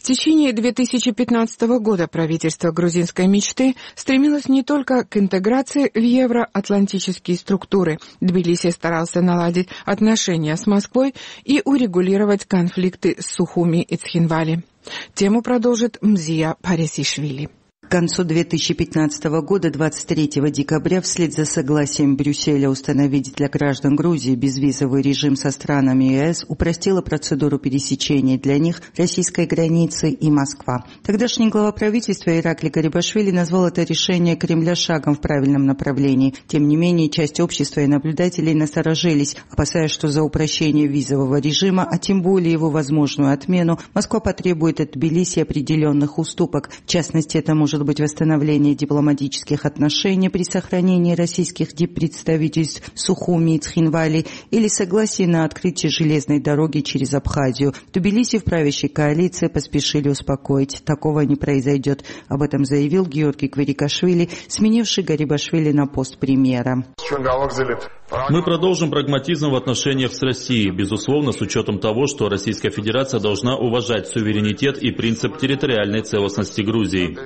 течение 2015 года правительство грузинской мечты стремилось не только к интеграции в евроатлантические структуры. Тбилиси старался наладить отношения с Москвой и урегулировать конфликты с Сухуми и Цхинвали. Тему продолжит Мзия Парисишвили. К концу 2015 года, 23 декабря, вслед за согласием Брюсселя установить для граждан Грузии безвизовый режим со странами ЕС, упростила процедуру пересечения для них российской границы и Москва. Тогдашний глава правительства Ираклий Гарибашвили назвал это решение Кремля шагом в правильном направлении. Тем не менее, часть общества и наблюдателей насторожились, опасаясь, что за упрощение визового режима, а тем более его возможную отмену, Москва потребует от Тбилиси определенных уступок. В частности, это может быть восстановление дипломатических отношений при сохранении российских диппредставительств в Сухуми и Цхинвали или согласие на открытие железной дороги через Абхазию. В Тбилиси в правящей коалиции поспешили успокоить. Такого не произойдет. Об этом заявил Георгий Квирикашвили, сменивший Гарибашвили на пост премьера. Мы продолжим прагматизм в отношениях с Россией, безусловно, с учетом того, что Российская Федерация должна уважать суверенитет и принцип территориальной целостности Грузии,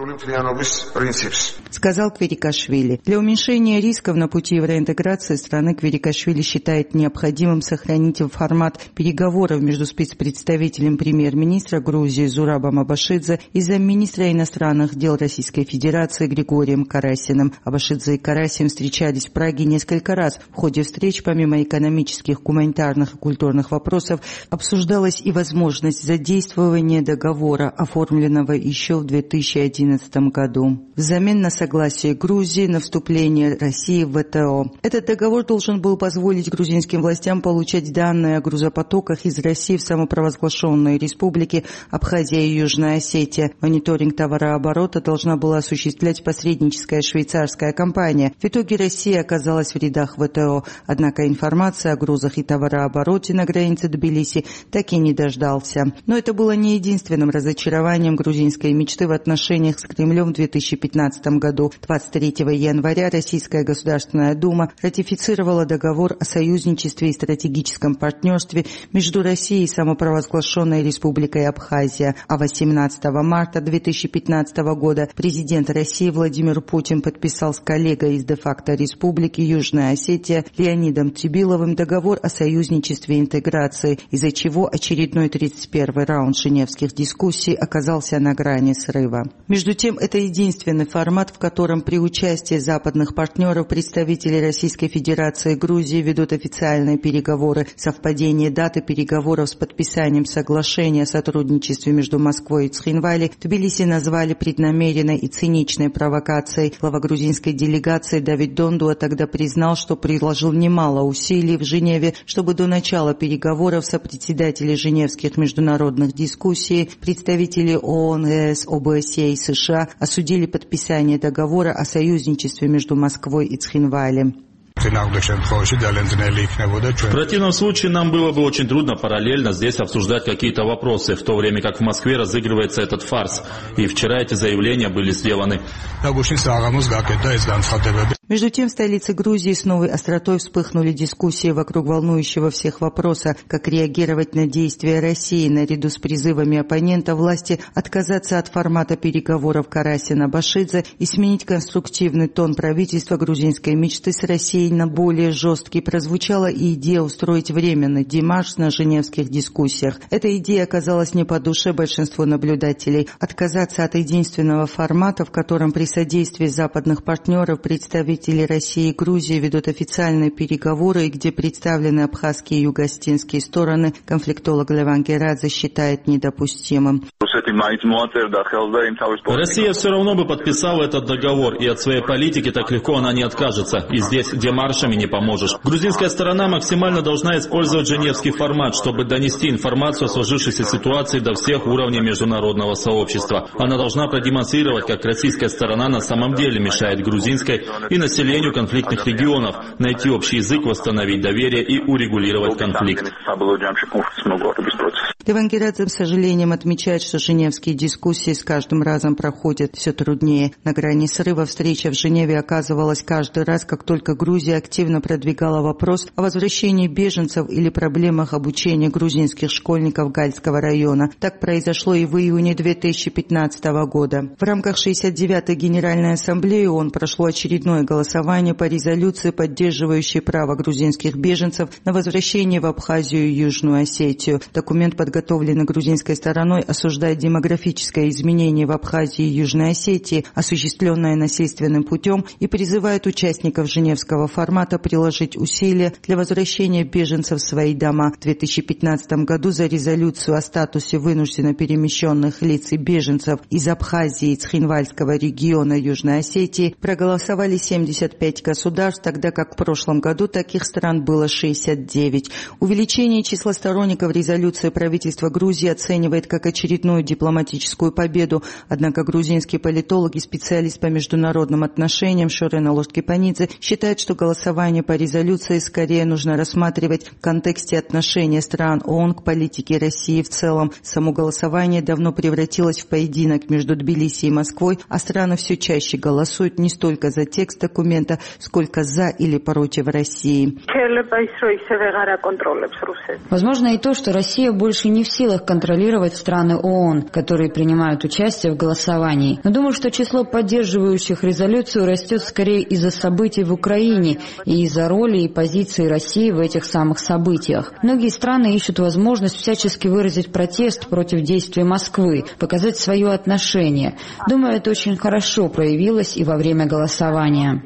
сказал Квирикашвили. Для уменьшения рисков на пути евроинтеграции страны Квирикашвили считает необходимым сохранить формат переговоров между спецпредставителем премьер-министра Грузии Зурабом Абашидзе и замминистра иностранных дел Российской Федерации Григорием Карасиным. Абашидзе и Карасин встречались в Праге несколько раз. В ходе встреч, помимо экономических, гуманитарных и культурных вопросов, обсуждалась и возможность задействования договора, оформленного еще в 2011 году, взамен на согласие Грузии на вступление России в ВТО. Этот договор должен был позволить грузинским властям получать данные о грузопотоках из России в самопровозглашенные республики Абхазия и Южная Осетия. Мониторинг товарооборота должна была осуществлять посредническая швейцарская компания. В итоге Россия оказалась в рядах ВТО, однако информация о грузах и товарообороте на границе Тбилиси так и не дождался. Но это было не единственным разочарованием грузинской мечты в отношениях с Кремлем в 2015 году. 23 января Российская Государственная Дума ратифицировала договор о союзничестве и стратегическом партнерстве между Россией и самопровозглашенной Республикой Абхазия. А 18 марта 2015 года президент России Владимир Путин подписал с коллегой из де-факто Республики Южная Осетия Леонидом Цибиловым договор о союзничестве и интеграции, из-за чего очередной 31-й раунд женевских дискуссий оказался на грани срыва. Между тем, это единственный формат, в котором при участии западных партнеров представители Российской Федерации и Грузии ведут официальные переговоры. Совпадение даты переговоров с подписанием соглашения о сотрудничестве между Москвой и Цхинвали в Тбилиси назвали преднамеренной и циничной провокацией. Глава грузинской делегации Давид Дондуа тогда признал, что приложил немало усилий в Женеве, чтобы до начала переговоров сопредседатели женевских международных дискуссий, представители ООН, ЕС, ОБСЕ и США осудили подписание договора о союзничестве между Москвой и Цхинвали. В противном случае нам было бы очень трудно параллельно здесь обсуждать какие-то вопросы, в то время как в Москве разыгрывается этот фарс. И вчера эти заявления были сделаны. Между тем, в столице Грузии с новой остротой вспыхнули дискуссии вокруг волнующего всех вопроса, как реагировать на действия России, наряду с призывами оппонента власти отказаться от формата переговоров Карасина-Башидзе и сменить конструктивный тон правительства грузинской мечты с Россией на более жесткий. Прозвучала и идея устроить временный демарш на женевских дискуссиях. Эта идея оказалась не по душе большинству наблюдателей. Отказаться от единственного формата, в котором при содействии западных партнеров представители России и Грузии ведут официальные переговоры, и где представлены абхазские и юго-осетинские стороны, конфликтолог Леван Герадзе считает недопустимым. Россия все равно бы подписала этот договор, и от своей политики так легко она не откажется. И здесь демаршами не поможешь. Грузинская сторона максимально должна использовать женевский формат, чтобы донести информацию о сложившейся ситуации до всех уровней международного сообщества. Она должна продемонстрировать, как российская сторона на самом деле мешает грузинской и населению конфликтных регионов найти общий язык, восстановить доверие и урегулировать конфликт. Левангерадзе с сожалением отмечает, что женевские дискуссии с каждым разом проходят все труднее. На грани срыва встреча в Женеве оказывалась каждый раз, как только Грузия активно продвигала вопрос о возвращении беженцев или проблемах обучения грузинских школьников Гальского района. Так произошло и в июне 2015 года. В рамках 69-й Генеральной Ассамблеи ООН прошло очередное голосование по резолюции, поддерживающей право грузинских беженцев на возвращение в Абхазию и Южную Осетию. Документ, подготовленный грузинской стороной, осуждает демографическое изменение в Абхазии и Южной Осетии, осуществленное насильственным путем, и призывает участников Женевского формата приложить усилия для возвращения беженцев в свои дома. В 2015 году за резолюцию о статусе вынужденно перемещенных лиц и беженцев из Абхазии и Цхинвальского региона Южной Осетии проголосовали 75 государств, тогда как в прошлом году таких стран было 69. Увеличение числа сторонников резолюции правительство Грузии оценивает как очередную дипломатическую победу, однако грузинский политолог и специалист по международным отношениям Шорена Лошткипанидзе считает, что голосование по резолюции скорее нужно рассматривать в контексте отношения стран ООН к политике России в целом. Само голосование давно превратилось в поединок между Тбилиси и Москвой, а страны все чаще голосуют не столько за текст документа, сколько за или против России. Возможно и то, что Россия больше не в силах контролировать страны ООН, которые принимают участие в голосовании. Но думаю, что число поддерживающих резолюцию растет скорее из-за событий в Украине и из-за роли и позиции России в этих самых событиях. Многие страны ищут возможность всячески выразить протест против действий Москвы, показать свое отношение. Думаю, это очень хорошо проявилось и во время голосования.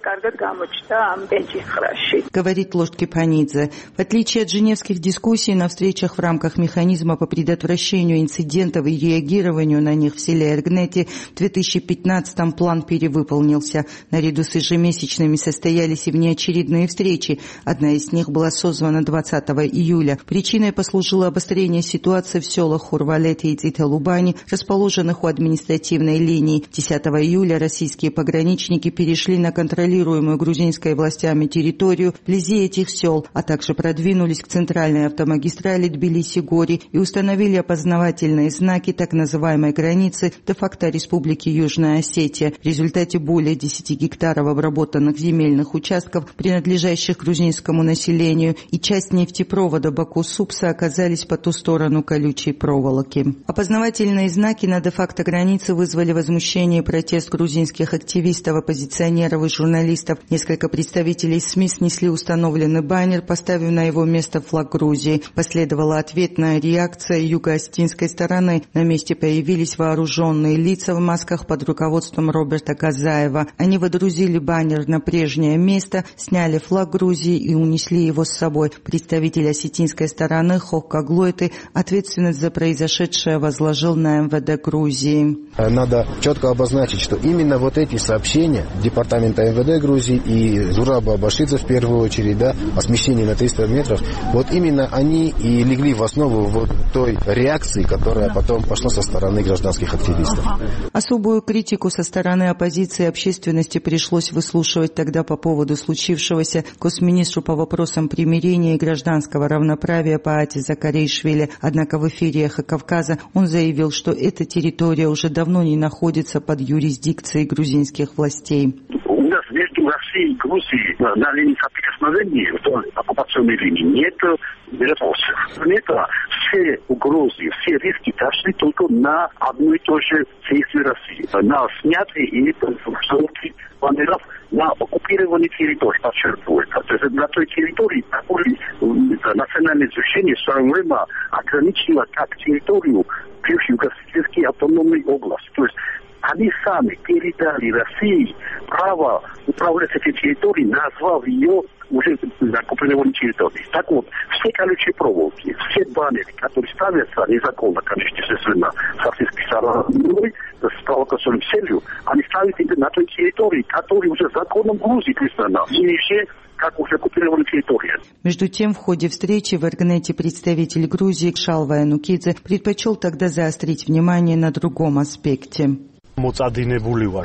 Говорит Лошткипанидзе. В отличие от женевских дискуссий, на встречах в рамках механизма по предотвращению инцидентов и реагированию на них в селе Эргнети в 2015-м план перевыполнился. Наряду с ежемесячными состоялись и внеочередные встречи. Одна из них была созвана 20 июля. Причиной послужило обострение ситуации в селах Хурвалете и Циталубани, расположенных у административной линии. 10 июля российские пограничники перешли на контролируемую грузинской властями территорию вблизи этих сел, а также продвинулись к центральной автомагистрали Тбилиси-Гори и установили опознавательные знаки так называемой границы де-факто Республики Южная Осетия. В результате более 10 гектаров обработанных земельных участков, принадлежащих грузинскому населению, и часть нефтепровода Баку-Супса оказались по ту сторону колючей проволоки. Опознавательные знаки на де-факто границе вызвали возмущение и протест грузинских активистов, оппозиционеров и журналистов. Несколько представителей СМИ снесли установленный баннер, поставив на его место флаг Грузии. Последовала ответная реакция юго-осетинской стороны. На месте появились вооруженные лица в масках под руководством Роберта Казаева. Они водрузили баннер на прежнее место, сняли флаг Грузии и унесли его с собой. Представитель осетинской стороны Хокка Глойты ответственность за произошедшее возложил на МВД Грузии. Надо четко обозначить, что именно вот эти сообщения департамента МВД Грузии и Зураба Башидзе в первую очередь, о смещении на 300 метров, вот именно они и легли в основу вот той реакции, которая потом пошла со стороны гражданских активистов. Особую критику со стороны оппозиции и общественности пришлось выслушивать тогда по поводу случившегося госминистру по вопросам примирения и гражданского равноправия Паати Закаришвили. Однако в эфире «Эхо Кавказа» он заявил, что эта территория уже давно не находится под юрисдикцией грузинских властей. Между Россией и Грузией на линии соприкосновения, вдоль оккупационной линии, нет вопросов. Нет, все угрозы, все риски дошли только на одну и ту же действие России. На снятие и установки баннеров на оккупированной территории, подчеркиваю. То есть на той территории, которую национальное движение в свое время ограничило как территорию бывшей Юго-Осетинской автономной области. То есть они сами передали России право управлять этой территорией, назвав ее уже оккупированной территорией. Так вот, все колючие проволоки, все баннеры, которые ставятся незаконно, конечно, естественно, с российской стороны, с провокационной целью, они ставят на той территории, которая уже законом Грузии признана. И уже как уже оккупированная территория. Между тем, в ходе встречи в Эргнете представитель Грузии Кшалва Янукидзе предпочел тогда заострить внимание на другом аспекте.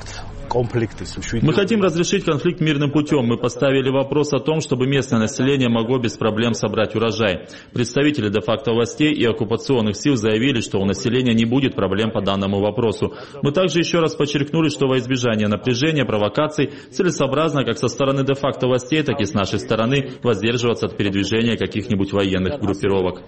Мы хотим разрешить конфликт мирным путем. Мы поставили вопрос о том, чтобы местное население могло без проблем собрать урожай. Представители де-факто властей и оккупационных сил заявили, что у населения не будет проблем по данному вопросу. Мы также еще раз подчеркнули, что во избежание напряжения, провокаций целесообразно как со стороны де-факто властей, так и с нашей стороны воздерживаться от передвижения каких-нибудь военных группировок.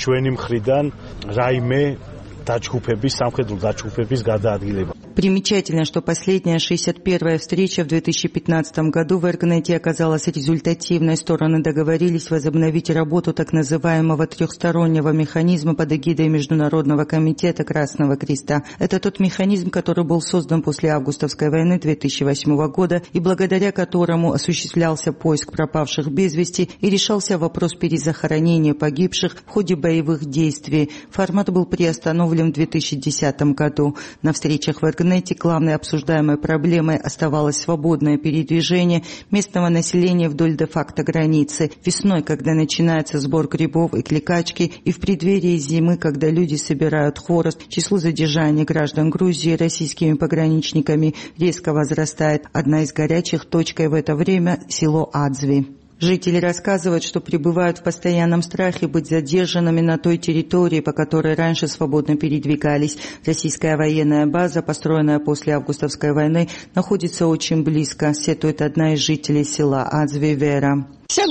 Примечательно, что последняя 61-я встреча в 2015 году в Эргнете оказалась результативной. Стороны договорились возобновить работу так называемого трехстороннего механизма под эгидой Международного комитета Красного Креста. Это тот механизм, который был создан после августовской войны 2008 года и благодаря которому осуществлялся поиск пропавших без вести и решался вопрос перезахоронения погибших в ходе боевых действий. Формат был приостановлен в 2010 году. На встречах в Эргнете главной обсуждаемой проблемой оставалось свободное передвижение местного населения вдоль де-факто границы. Весной, когда начинается сбор грибов и кликачки, и в преддверии зимы, когда люди собирают хворост, число задержаний граждан Грузии российскими пограничниками резко возрастает. Одна из горячих точек в это время – село Адзви. Жители рассказывают, что пребывают в постоянном страхе быть задержанными на той территории, по которой раньше свободно передвигались. Российская военная база, построенная после августовской войны, находится очень близко, сетует одна из жителей села Адзви Вера.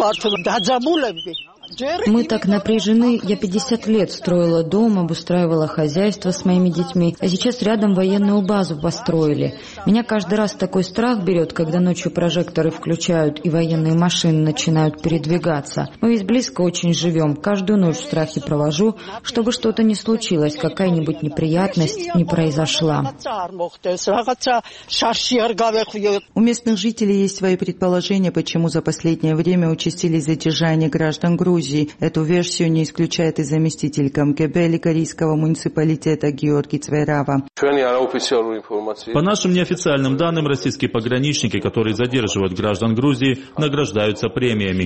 Мы так напряжены. Я 50 лет строила дом, обустраивала хозяйство с моими детьми, а сейчас рядом военную базу построили. Меня каждый раз такой страх берет, когда ночью прожекторы включают и военные машины начинают передвигаться. Мы ведь близко очень живем, каждую ночь в страхе провожу, чтобы что-то не случилось, какая-нибудь неприятность не произошла. У местных жителей есть свои предположения, почему за последнее время участились задержания граждан Грузии. Эту версию не исключает и заместитель КМКБ Ликарийского муниципалитета Георгий Цвейрава. По нашим неофициальным данным, российские пограничники, которые задерживают граждан Грузии, награждаются премиями.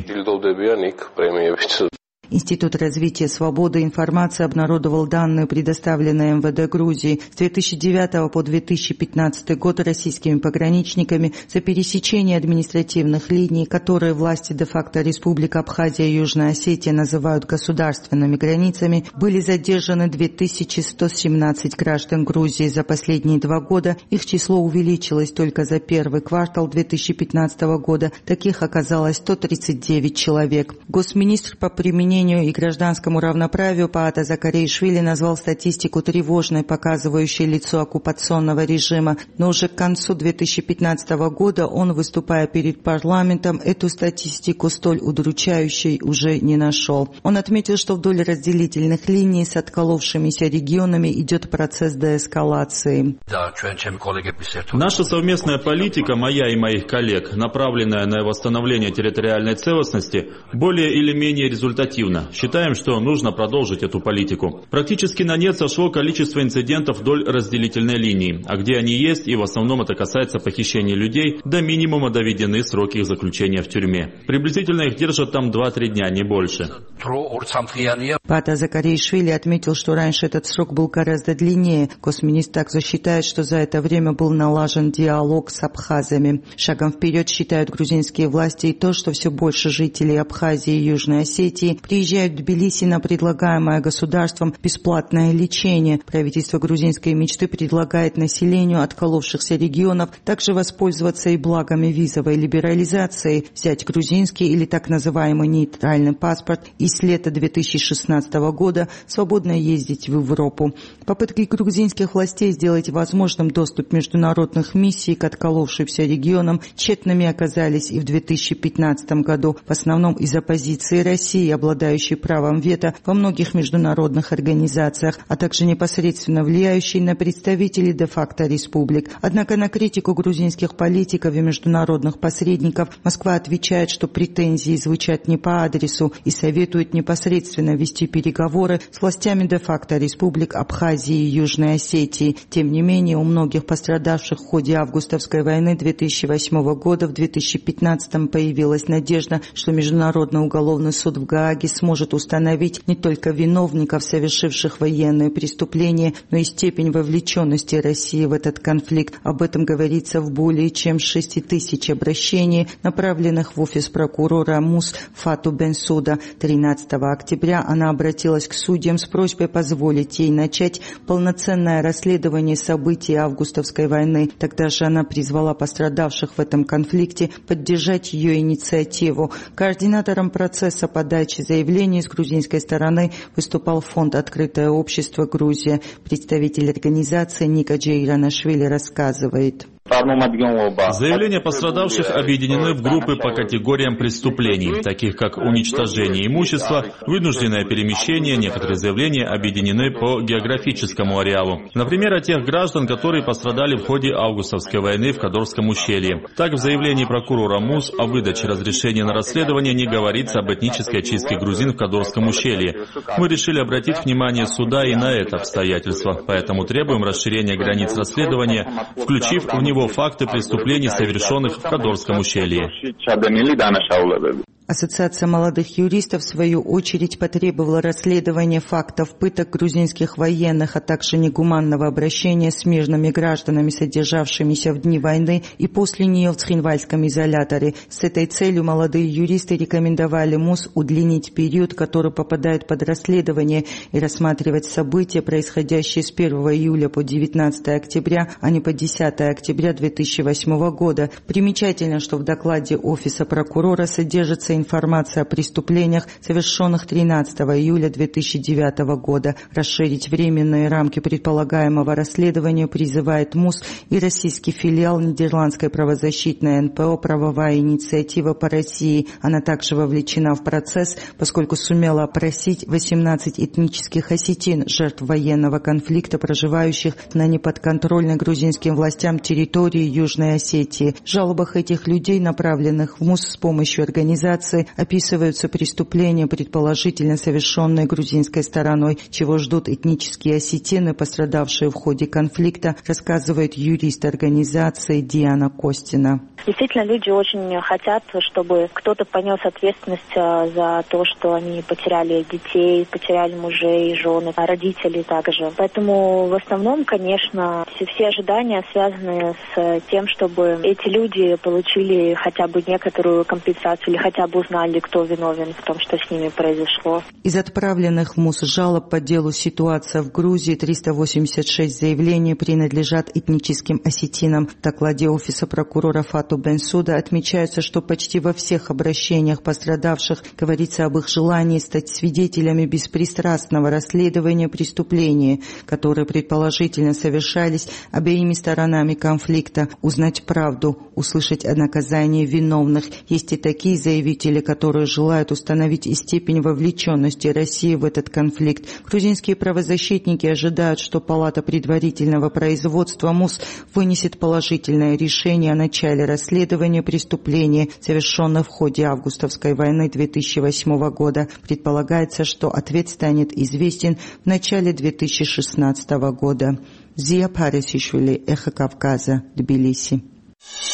Институт развития свободы информации обнародовал данные, предоставленные МВД Грузии. С 2009 по 2015 год российскими пограничниками за пересечение административных линий, которые власти де-факто Республика Абхазия и Южная Осетия называют государственными границами, были задержаны 2117 граждан Грузии. За последние 2 года их число увеличилось. Только за первый квартал 2015 года таких оказалось 139 человек. Госминистр по применению и гражданскому равноправию Паата Закаришвили назвал статистику тревожной, показывающей лицо оккупационного режима. Но уже к концу 2015 года он, выступая перед парламентом, эту статистику столь удручающей уже не нашел. Он отметил, что вдоль разделительных линий с отколовшимися регионами идет процесс деэскалации. Наша совместная политика, моя и моих коллег, направленная на восстановление территориальной целостности, более или менее результативна. Считаем, что нужно продолжить эту политику. Практически на нет сошло количество инцидентов вдоль разделительной линии, а где они есть, и в основном это касается похищения людей, до минимума доведены сроки их заключения в тюрьме. Приблизительно их держат там 2-3 дня, не больше. Паата Закаришвили отметил, что раньше этот срок был гораздо длиннее. Госминистр также считает, что за это время был налажен диалог с абхазами. Шагом вперед считают грузинские власти и то, что все больше жителей Абхазии и Южной Осетии приезжают в Тбилиси на предлагаемое государством бесплатное лечение. Правительство грузинской мечты предлагает населению отколовшихся регионов также воспользоваться и благами визовой либерализации, взять грузинский или так называемый нейтральный паспорт и с лета 2016 года свободно ездить в Европу. Попытки грузинских властей сделать возможным доступ международных миссий к отколовшимся регионам тщетными оказались и в 2015 году, в основном из-за позиции России, обладающей правом вето во многих международных организациях, а также непосредственно влияющей на представителей де-факто республик. Однако на критику грузинских политиков и международных посредников Москва отвечает, что претензии звучат не по адресу и советует непосредственно вести переговоры с властями де-факто республик Абхазии и Южной Осетии. Тем не менее, у многих пострадавших в ходе августовской войны 2008 года в 2015 появилась надежда, что Международный уголовный суд в Гааге сможет установить не только виновников, совершивших военные преступления, но и степень вовлеченности России в этот конфликт. Об этом говорится в более чем 6 тысяч обращений, направленных в офис прокурора МУС Фату Бенсуда. 13 октября она обратилась к судьям с просьбой позволить ей начать полноценное расследование событий августовской войны. Тогда же она призвала пострадавших в этом конфликте поддержать ее инициативу. Координатором процесса подачи заявлений с грузинской стороны выступал фонд «Открытое общество Грузия». Представитель организации Ника Джейранашвили рассказывает. Заявления пострадавших объединены в группы по категориям преступлений, таких как уничтожение имущества, вынужденное перемещение. Некоторые заявления объединены по географическому ареалу. Например, о тех граждан, которые пострадали в ходе августовской войны в Кадорском ущелье. Так, в заявлении прокурора МУС о выдаче разрешения на расследование не говорится об этнической чистке грузин в Кадорском ущелье. Мы решили обратить внимание суда и на это обстоятельство, поэтому требуем расширения границ расследования, включив в него факты преступлений, совершенных в Кадорском ущелье. Ассоциация молодых юристов, в свою очередь, потребовала расследования фактов пыток грузинских военных, а также негуманного обращения с мирными гражданами, содержавшимися в дни войны и после нее в Цхинвальском изоляторе. С этой целью молодые юристы рекомендовали МУС удлинить период, который попадает под расследование, и рассматривать события, происходящие с 1 июля по 19 октября, а не по 10 октября 2008 года. Примечательно, что в докладе Офиса прокурора содержится информация о преступлениях, совершенных 13 июля 2009 года. Расширить временные рамки предполагаемого расследования призывает МУС и российский филиал нидерландской правозащитной НПО «Правовая инициатива по России». Она также вовлечена в процесс, поскольку сумела опросить 18 этнических осетин, жертв военного конфликта, проживающих на неподконтрольной грузинским властям территории Южной Осетии. В жалобах этих людей, направленных в МУС с помощью организации, описываются преступления, предположительно совершенные грузинской стороной, чего ждут этнические осетины, пострадавшие в ходе конфликта, рассказывает юрист организации Диана Костина. Действительно, люди очень хотят, чтобы кто-то понес ответственность за то, что они потеряли детей, потеряли мужей, жены, родителей также. Поэтому в основном, конечно, все ожидания связаны с тем, чтобы эти люди получили хотя бы некоторую компенсацию или хотя бы узнали, кто виновен в том, что с ними произошло. Из отправленных в МУС жалоб по делу «Ситуация в Грузии» 386 заявлений принадлежат этническим осетинам. В докладе Офиса прокурора Фату Бенсуда отмечается, что почти во всех обращениях пострадавших говорится об их желании стать свидетелями беспристрастного расследования преступлений, которые предположительно совершались обеими сторонами конфликта, узнать правду, услышать о наказании виновных. Есть и такие заявители, которые желают установить и степень вовлеченности России в этот конфликт. Грузинские правозащитники ожидают, что Палата предварительного производства МУС вынесет положительное решение о начале расследования преступлений, совершенных в ходе августовской войны 2008 года. Предполагается, что ответ станет известен в начале 2016 года. Зия Парисишвили, Эхо Кавказа, Тбилиси.